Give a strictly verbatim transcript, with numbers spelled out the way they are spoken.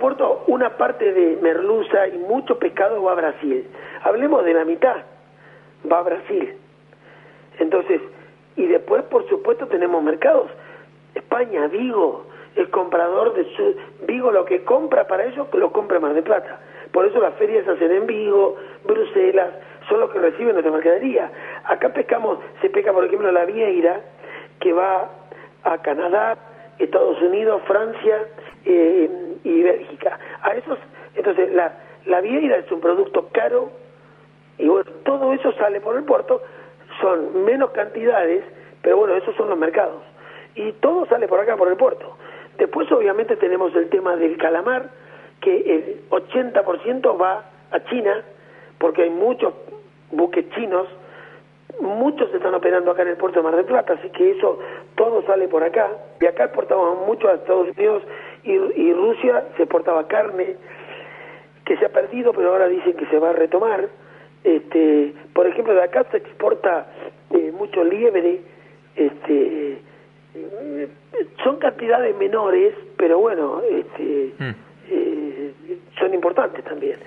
puerto una parte de merluza y mucho pescado va a Brasil. Hablemos de la mitad, va a Brasil. Entonces, y después, por supuesto, tenemos mercados. España, Vigo, el comprador de su... Vigo lo que compra para ellos, que lo compra en Mar del Plata. Por eso las ferias se hacen en Vigo, Bruselas, son los que reciben nuestra mercadería. Acá pescamos, se pesca, por ejemplo, la vieira, que va a Canadá, Estados Unidos, Francia eh, y Bélgica. A esos, entonces, la, la vieira es un producto caro, y bueno, todo eso sale por el puerto, son menos cantidades, pero bueno, esos son los mercados. Y todo sale por acá, por el puerto. Después, obviamente, tenemos el tema del calamar, que el ochenta por ciento va a China, porque hay muchos buques chinos, muchos están operando acá en el puerto de Mar del Plata, así que eso todo sale por acá. Y acá exportamos mucho a Estados Unidos y, y Rusia, se exportaba carne, que se ha perdido, pero ahora dicen que se va a retomar. Este, por ejemplo, de acá se exporta eh, mucho liebre, este, eh, son cantidades menores, pero bueno, este, mm. eh, son importantes también.